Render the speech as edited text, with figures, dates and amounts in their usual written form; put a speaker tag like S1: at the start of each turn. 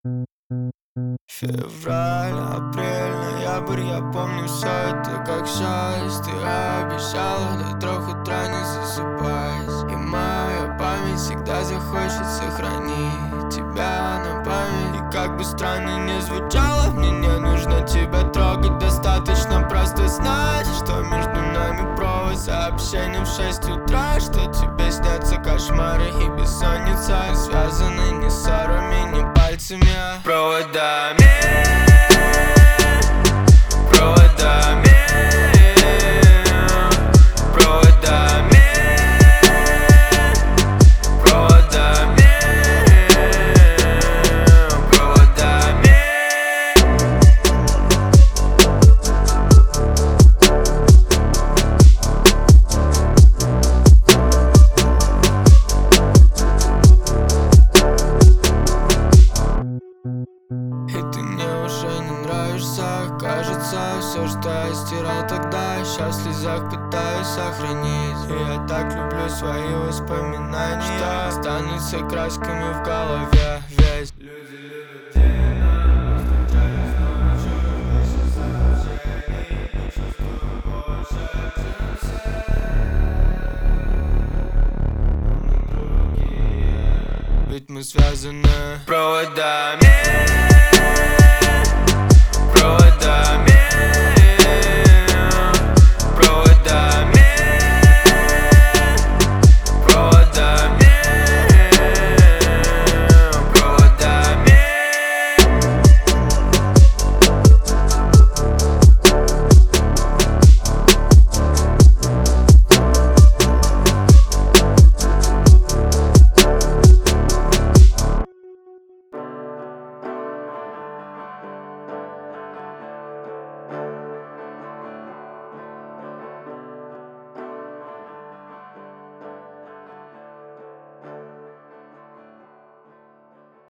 S1: Февраль, апрель, ноябрь, я помню все это как счастье. Ты обещала до 3 утра не засыпать, и моя память всегда захочет сохранить тебя на память. И как бы странно ни звучало, мне не нужно тебя трогать, достаточно просто знать, что между нами провод. Сообщение в 6 утра, что тебе снятся кошмары и бессонница, связаны не ссорами, не пальцами, а проводами. Проводами, проводами, проводами, проводами. И ты мне уже не нравишься, кажется, все, что я стирал тогда, сейчас в слезах пытаюсь сохранить. И я так люблю свои воспоминания, что останутся красками в голове весь. Люди любят тебя, встречались ночью, пишешь сообщений, не чувствую больше, чем все. Мы другие, ведь мы связаны проводами.